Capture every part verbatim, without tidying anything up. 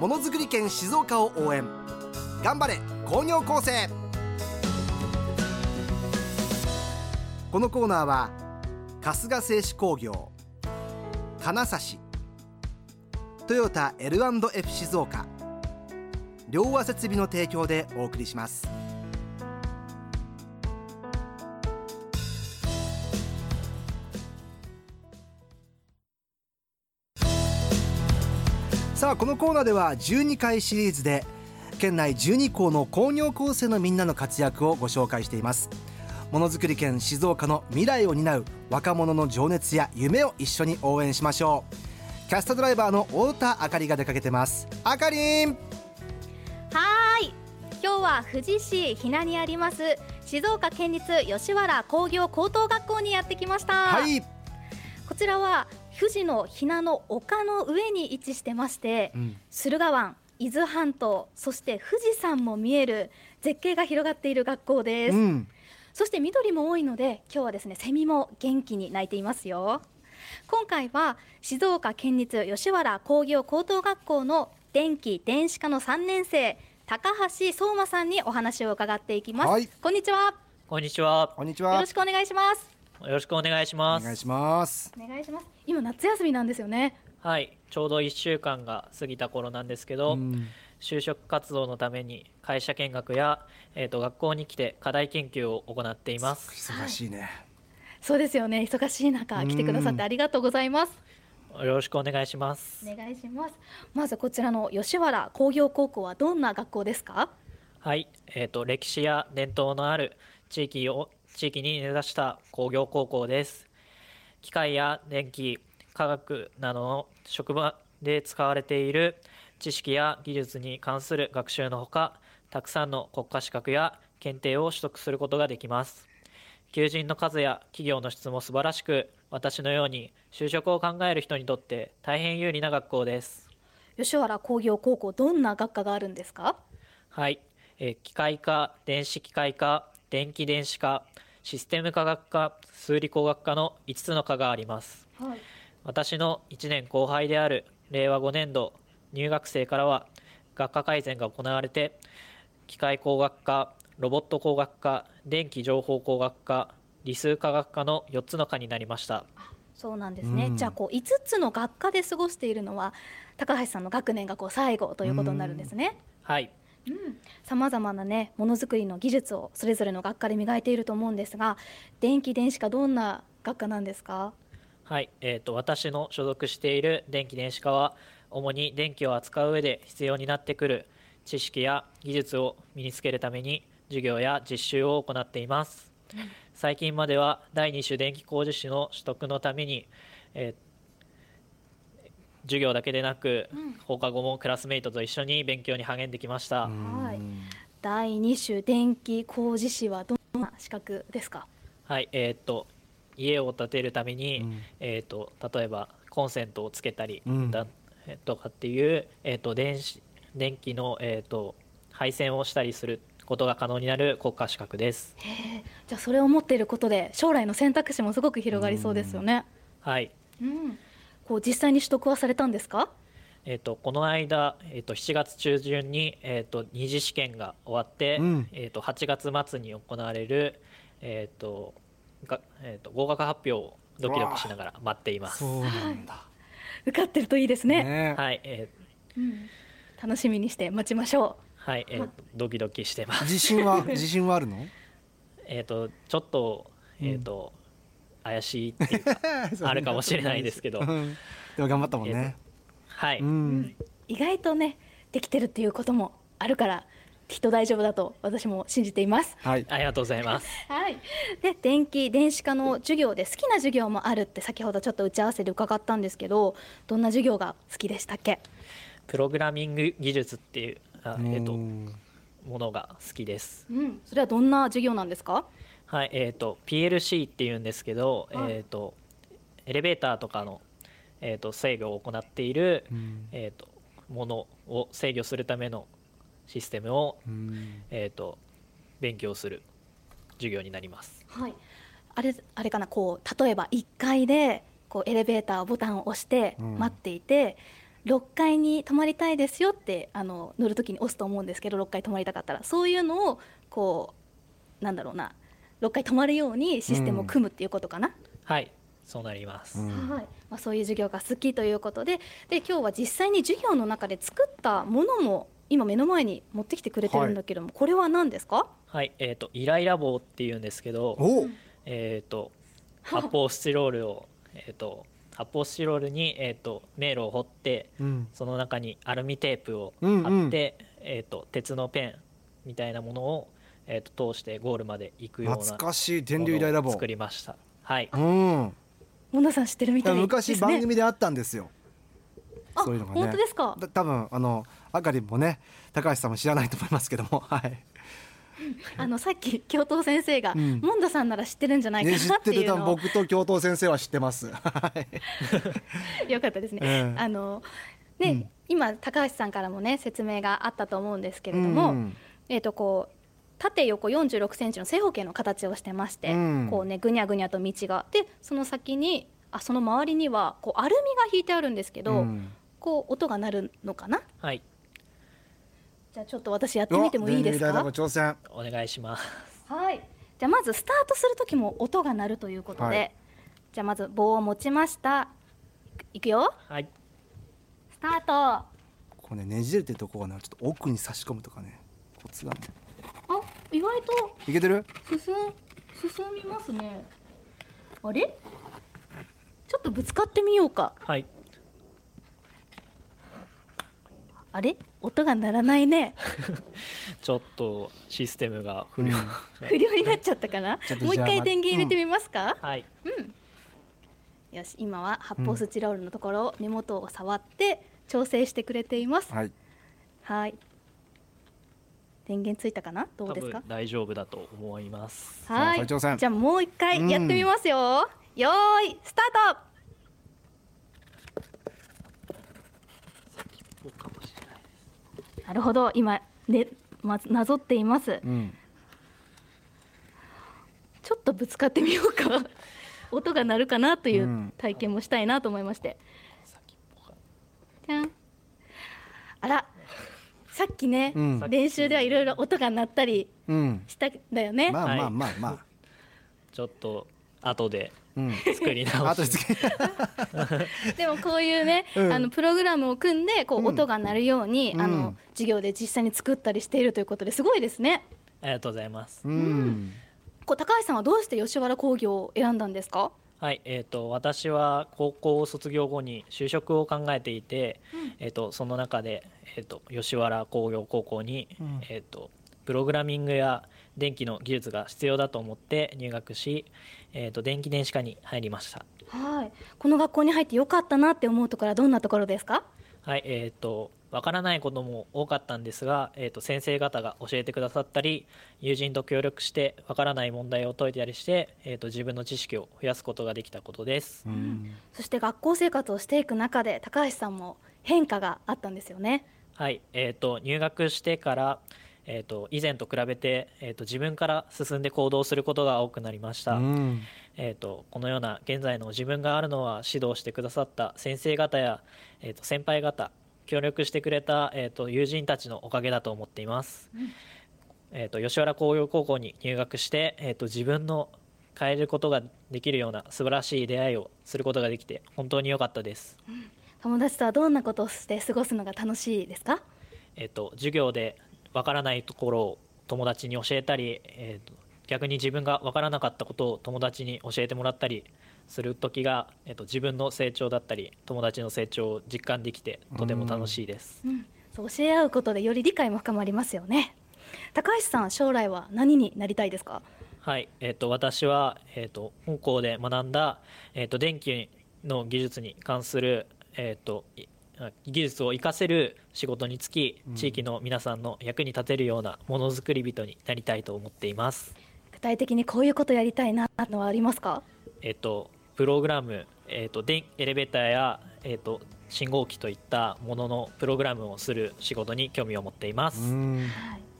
ものづくり県静岡を応援。頑張れ工業高生。このコーナーは春日製紙工業、金指、トヨタ エルアンドエフ 静岡、両和設備の提供でお送りします。さあ、このコーナーではじゅうにかいシリーズで県内じゅうに校の工業高生のみんなの活躍をご紹介しています。ものづくり県静岡の未来を担う若者の情熱や夢を一緒に応援しましょう。キャストドライバーの太田あかりが出かけてます。あかりん。 はーい、今日は富士市日名にあります静岡県立吉原工業高等学校にやってきました。 はい、 こちらは富士の日名の丘の上に位置してまして、うん、駿河湾、伊豆半島、そして富士山も見える絶景が広がっている学校です、うん、そして緑も多いので今日はですね、セミも元気に鳴いていますよ。今回は静岡県立吉原工業高等学校の電気電子科のさんねん生、高橋相馬さんにお話を伺っていきます、はい、こんにちは。 こんにちは。 こんにちは。 よろしくお願いします。 よろしくお願いします。 お願いします。 お願いします。今夏休みなんですよね。 はい、ちょうどいっしゅうかんが過ぎた頃なんですけど、うん、就職活動のために会社見学や、えー、と学校に来て課題研究を行っています。 忙しいね、はい、 そうですよね。忙しい中来てくださってありがとうございます。 よろしくお願いします。 お願いします。まずこちらの吉原工業高校はどんな学校ですか？ はい、えー、と歴史や伝統のある地域を地域に根ざした工業高校です。機械や電気、科学などの職場で使われている知識や技術に関する学習のほか、たくさんの国家資格や検定を取得することができます。求人の数や企業の質も素晴らしく、私のように就職を考える人にとって大変有利な学校です。 吉原工業高校、どんな学科があるんですか？ はい、えー、機械科、電子機械科、電気電子科、システム科学科、数理工学科のいつつの科があります、はい、私のいちねん後輩であるれいわごねん度入学生からは学科改善が行われて、機械工学科、ロボット工学科、電気情報工学科、理数科学科のよっつの科になりました。 そうなんですね、うん、じゃあこういつつの学科で過ごしているのは高橋さんの学年がこう最後ということになるんですね。 はい、 さまざまなね、ものづくりの技術をそれぞれの学科で磨いていると思うんですが、電気電子科、どんな学科なんですか？ はい、えーと、私の所属している電気電子科は主に電気を扱う上で必要になってくる知識や技術を身につけるために授業や実習を行っています、うん、最近まではだいに種電気工事士の取得のために、えー授業だけでなく、うん、放課後もクラスメイトと一緒に勉強に励んできました。 はい、だいに種電気工事士はどんな資格ですか？ はい、えー、っと家を建てるために、うん、えー、っと例えばコンセントをつけたり、うん、だとかっていう、えー、っと電子電気の、えー、っと配線をしたりすることが可能になる国家資格です。 へー、じゃあそれを持っていることで将来の選択肢もすごく広がりそうですよね。 はい、 うん、こう実際に取得はされたんですか？ えー、とこの間、えー、としちがつ中旬に、えー、と二次試験が終わって、うん、えー、とはちがつ末に行われる、えーとがえー、と合格発表をドキドキしながら待っています。 そうなんだ、 はい、受かってるといいですね。 ね、はい、えーうん、楽しみにして待ちましょう。 はい、えー、ドキドキしてます。 自信は自信はあるの？ えーとちょっと、えーとうん、怪しいっていうかあるかもしれないですけどでも頑張ったもんね、 えーはい、 うん、意外とねできてるっていうこともあるからきっと大丈夫だと私も信じています。 はい、ありがとうございます。 はい、で電気電子科の授業で好きな授業もあるって先ほどちょっと打ち合わせで伺ったんですけど、どんな授業が好きでしたっけ？ プログラミング技術っていうあ、えー、とものが好きです、 うん、それはどんな授業なんですか？ はい、えー、と ピーエルシー っていうんですけど、はい、えー、とエレベーターとかのえー、と制御を行っている、うんえー、とものを制御するためのシステムを、うんえー、と勉強する授業になります。 はい、あれ、あれかな、こう例えばいっかいでこうエレベーターボタンを押して待っていて、 ろっかいに泊まりたいですよってあの乗るときに押すと思うんですけど、ろっかい泊まりたかったらそういうのをこうなんだろうな、ろっかい泊まるようにシステムを組むっていうことかな、うん、 はいそうなります、 はいまあ、そういう授業が好きということで、で今日は実際に授業の中で作ったものも今目の前に持ってきてくれてるんだけども、はい、これは何ですか？ はい、えーと、イライラ棒っていうんですけど、えーと、発泡スチロールを、えーと、発泡スチロールに、えーと、迷路を掘って、うん、その中にアルミテープを貼って、うんうん、えーと、鉄のペンみたいなものを、えーと、通してゴールまで行くような懐かしい電流イライラ棒作りました。はい、 うん、 モナさん知ってるみたいですね。 昔番組であったんですよ。 あ、そういうのがね、本当ですか？ 多分あのあかりんもね、高橋さんも知らないと思いますけども、はい。 あのさっき教頭先生が、うん、モンダさんなら知ってるんじゃないかなっていうのを、ね、知ってる。 僕と教頭先生は知ってます。 よかったですね。えー、あのね、うん、今高橋さんからもね説明があったと思うんですけれども、うん、えっとこう縦横よんじゅうろくセンチの正方形の形をしてまして、うん、こうねぐにゃぐにゃと道がで、その先にあその周りにはこうアルミが引いてあるんですけど、うん、こう音が鳴るのかな。 はい。 じゃあちょっと私やってみてもいいですか？ 挑戦お願いします。 はい。じゃあまずスタートする時も音が鳴るということで、はい、じゃあまず棒を持ちました。いくよ。 はい。 スタート。 ここね、ねじれてるとこがね、ちょっと奥に差し込むとかね、コツがね。 あ、意外といけてる？ 進進みますね。あれ？ちょっとぶつかってみようか。 はい。 あれ？音が鳴らないね。 ちょっとシステムが不良、うん、 不良になっちゃったかな。もう一回電源入れてみますか？ うん、はい、 うん、よし、今は発泡スチロールのところを根元を触って調整してくれています。 はい、はい、 電源ついたかな。どうですか？ 多分大丈夫だと思います。 はい、じゃあもう一回やってみますよ、うん、よーいスタート。なるほど、今、ね、ま、なぞっています、うん、ちょっとぶつかってみようか。音が鳴るかなという体験もしたいなと思いまして、うん、じゃん。あら、さっきね、うん、練習ではいろいろ音が鳴ったりしたんだよね、 うん、まあまあまあまあ、 ちょっと後で作り直す、 うん、でもこういうね、うん、あのプログラムを組んでこう音が鳴るように、うん、あの授業で実際に作ったりしているということですごいですね。 ありがとうございます、 うん、こう高橋さんはどうして吉原工業を選んだんですか？ はい、えーと、私は高校を卒業後に就職を考えていて、うん、えーと、その中で、えーと、吉原工業高校に、うん、えーと、プログラミングや電気の技術が必要だと思って入学し、えーと、電気電子科に入りました。 はい、この学校に入ってよかったなって思うところはどんなところですか？ はい、えーと、わからないことも多かったんですが、えーと、先生方が教えてくださったり、友人と協力してわからない問題を解いたりして、えーと、自分の知識を増やすことができたことです。 うん、そして学校生活をしていく中で高橋さんも変化があったんですよね。 はい、えーと、入学してからえー、と以前と比べて、えー、と自分から進んで行動することが多くなりました、うんえー、とこのような現在の自分があるのは指導してくださった先生方や、えー、と先輩方、協力してくれた、えー、と友人たちのおかげだと思っています、うんえー、と吉原工業高校に入学して、えー、と自分の変えることができるような素晴らしい出会いをすることができて本当に良かったです、うん、 友達とはどんなことをして過ごすのが楽しいですか？ えー、と授業でわからないところを友達に教えたり、えー、と逆に自分がわからなかったことを友達に教えてもらったりする時が、えー、と自分の成長だったり友達の成長を実感できてとても楽しいです、 うん、そう教え合うことでより理解も深まりますよね。高橋さん、将来は何になりたいですか？ はい、えー、と私は、えー、と本校で学んだ、えー、と電気の技術に関する、えー、と技術を活かせる仕事に就き、地域の皆さんの役に立てるようなものづくり人になりたいと思っています。 具体的にこういうことやりたいなのはありますか？ えっとプログラム、えっと電エレベーターや、えっと信号機といったもののプログラムをする仕事に興味を持っています。 はい、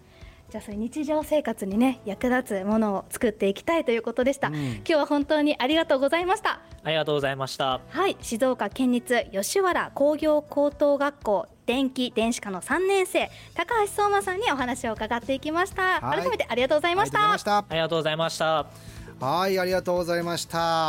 じゃあそういう日常生活にね役立つものを作っていきたいということでした、うん、今日は本当にありがとうございました。 ありがとうございました。 はい、静岡県立吉原工業高等学校電気電子科のさんねん生高橋相馬さんにお話を伺っていきました。改めてありがとうございました。 ありがとうございました。 はい、ありがとうございました。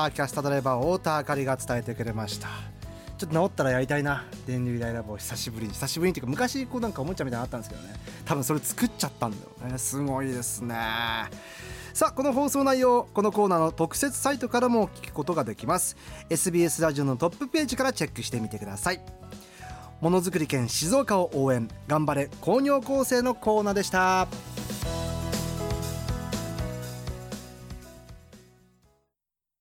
キャスタードライバー太田あかりが伝えてくれました。ちょっと治ったらやりたいな、電流イライラ棒久しぶりに久しぶりにっていうか昔こうなんかおもちゃみたいなのあったんですけどね、多分それ作っちゃったんだよね。すごいですね。さあこの放送内容このコーナーの特設サイトからも聞くことができます。 エスビーエス ラジオのトップページからチェックしてみてください。ものづくり県静岡を応援頑張れ工業高生のコーナーでした。